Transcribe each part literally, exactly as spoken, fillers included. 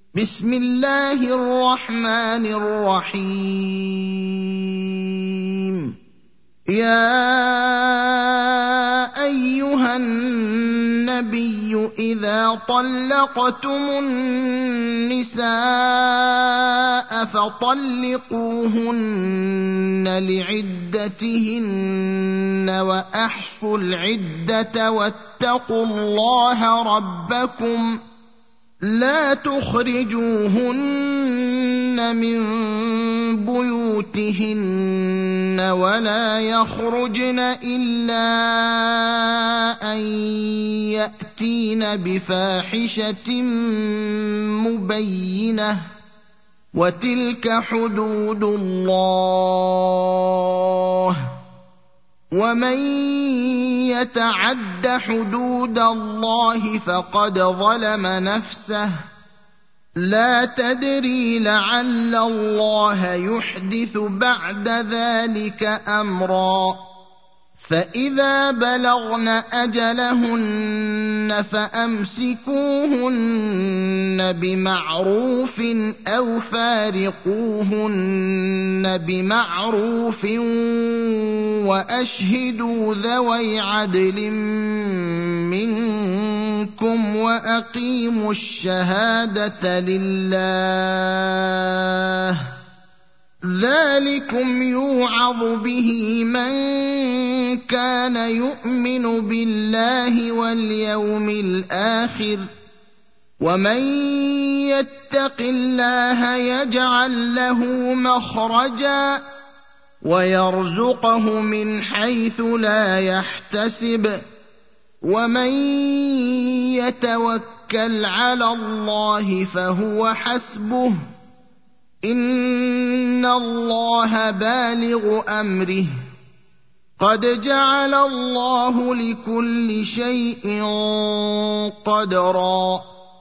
بسم الله الرحمن الرحيم يا أيها النبي إذا طلقتم النساء فطلقوهن لعدتهن وأحصوا العدة واتقوا الله ربكم لا تخرجوهن من بيوتهن ولا يخرجن إلا أن يأتين بفاحشة مبينة وتلك حدود الله ومن يتعد حدود الله فقد ظلم نفسه لا تدري لعل الله يحدث بعد ذلك أمرا فإذا بلغن أجلهن فأمسكوهن بمعروف أو فارقوهن بمعروف وأشهدوا ذوي عدل منكم وأقيموا الشهادة لله ذلكم يوعظ به من كان يؤمن بالله واليوم الآخر ومن يتق الله يجعل له مخرجا ويرزقه من حيث لا يحتسب ومن يتوكل على الله فهو حسبه إن الله بالغ أمره قد جعل الله لكل شيء قدرا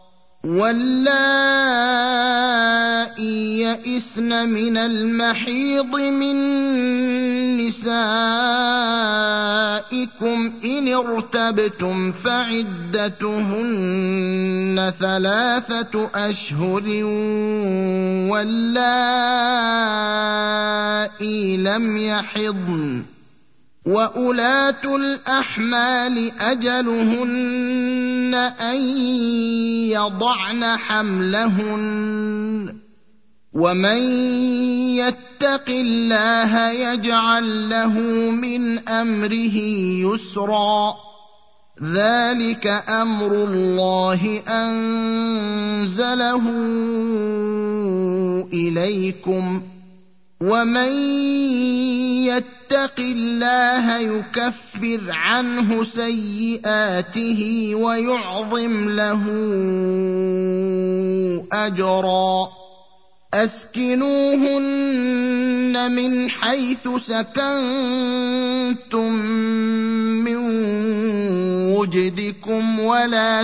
واللائي يئسن من المحيض من نسائكم إن ارتبتم فعدتهن ثلاثة أشهر واللائي لم يحضن وأولاة الأحمال أجلهن أن يضعن حملهن ومن يتق الله يجعل له من أمره يسرا ذلك أمر الله أنزله إليكم ومن يتق الله يكفر عنه سيئاته ويعظم له أجرا أسكنوهن من حيث سكنتم من وجدكم ولا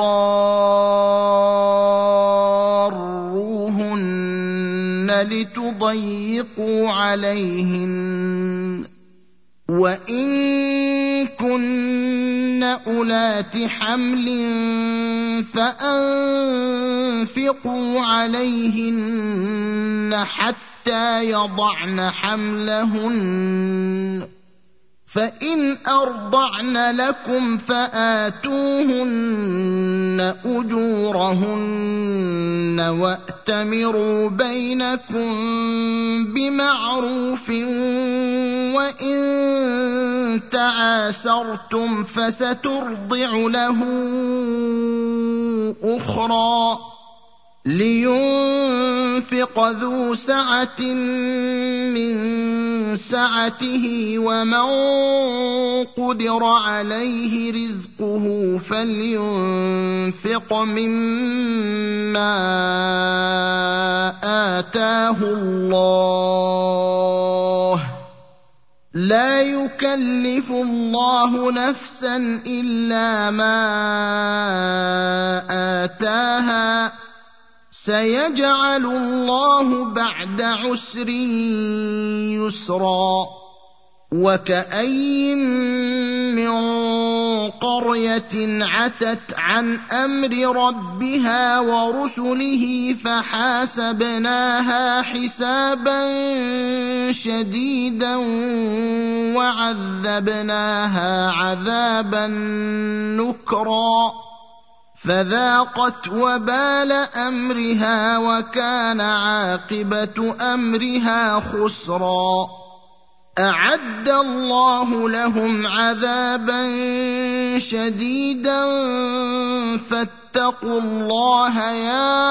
تضاروهن لتضيقوا عليهن وإن كن أولات حمل فأنفقوا عليهن حتى يضعن حملهن فإن أرضعن لكم فآتوهن أجورهن وأتمروا بينكم بمعروف وإن تعاسرتم فسترضع له أخرى لينفق ذو سعة من سعته ومن قدر عليه رزقه فلينفق مما آتاه الله لا يكلف الله نفسا إلا ما آتاها سيجعل الله بعد عسر يسرا وكأي من قرية عتت عن أمر ربها ورسله فحاسبناها حسابا شديدا وعذبناها عذابا نكرا فذاقت وبال أمرها وكان عاقبة أمرها خسرا أعد الله لهم عذابا شديدا فاتقوا الله يا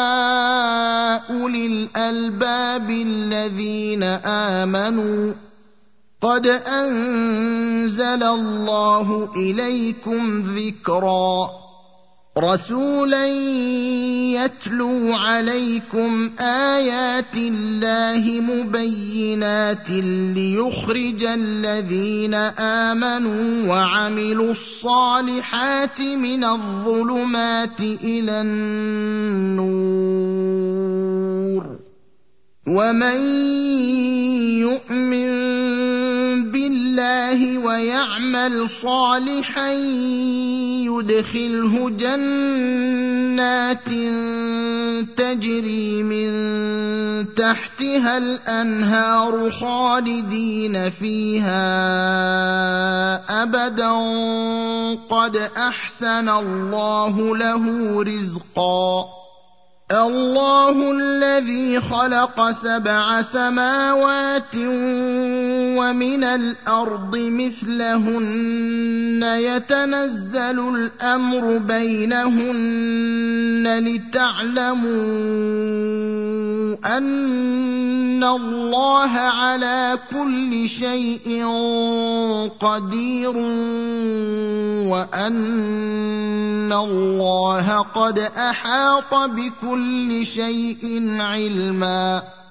أولي الألباب الذين آمنوا قد أنزل الله إليكم ذكرا رسولا يتلو عليكم آيات الله مبينات ليخرج الذين آمنوا وعملوا الصالحات من الظلمات إلى النور ومن يؤمن بالله ويعمل صالحا يدخله جنات تجري من تحتها الأنهار خالدين فيها أبدا قد أحسن الله له رزقا الله الذي خلق سبع سماوات ومن الأرض مثلهن يتنزل الأمر بينهن لتعلموا أن الله على كل شيء قدير وأن الله قد أحاط بكل شيء علما